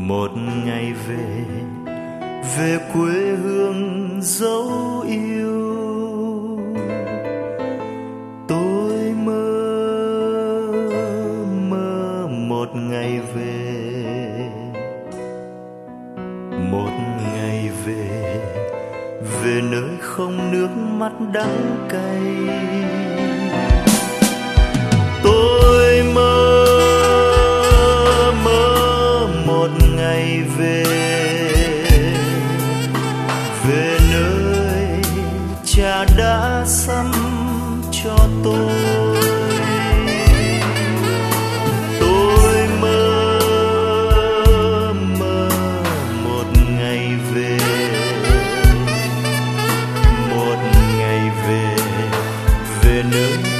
một ngày về, về quê hương dấu yêu. Tôi mơ một ngày về, một ngày về, về nơi không nước mắt đắng cay. Tôi mơ một ngày về, về nơi cha đã sắm cho tôi. Tôi mơ một ngày về, một ngày về, về nơi